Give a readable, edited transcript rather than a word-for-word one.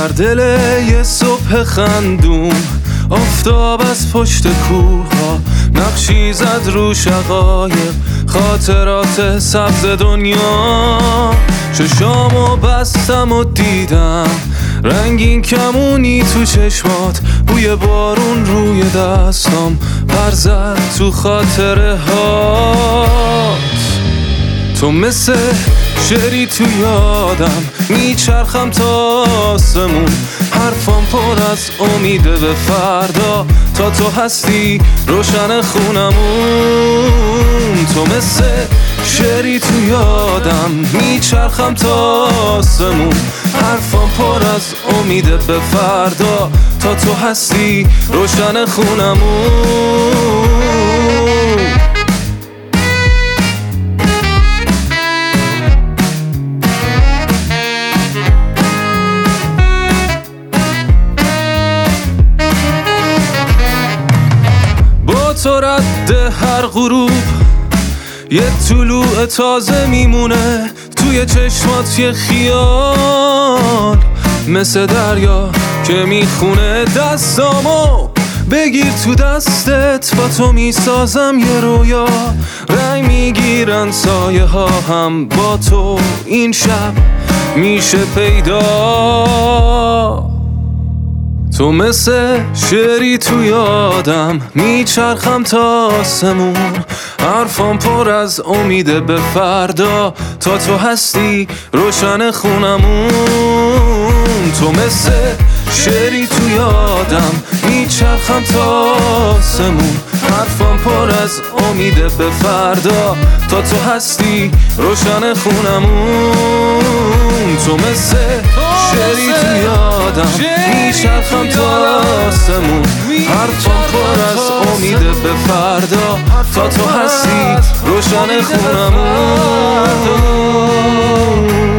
در دل یه صبح خندون آفتاب از پشت کوه ها نقشی زد رو شقایق خاطرات سبز دنیا. چشامو بستم و دیدم رنگین کمونی تو چشمات، بوی بارون روی دستام برزد تو خاطره هات. تو مثل شعری تو یادم میچرخم تا آسمون، حرفام پر از امیده به فردا تا تو هستی روشن خونمون. تو مثل شعری تو یادم میچرخم تا آسمون، حرفام پر از امیده به فردا تا تو هستی روشن خونمون. تو رد هر غروب یه طلوع تازه میمونه توی چشمات، یه خیال مثل دریا که میخونه. دستامو بگیر تو دستت، با تو میسازم یه رویا. رنگ میگیرن سایه ها هم با تو این شب میشه پیدا. تو مثل شعری تو یادم میچرخم تا آسمون، حرفام پر از امیده به فردا تا تو هستی روشن خونمون. تو مثل شعری تو یادم میچرخم تا آسمون، حرفام پر از امیده به فردا تا تو هستی روشن خونمون. تو مثل شعری تو یادم میچرخم تا آسمون، حرفام پر از امیده به فردا تا تو هستی روشن خونمون.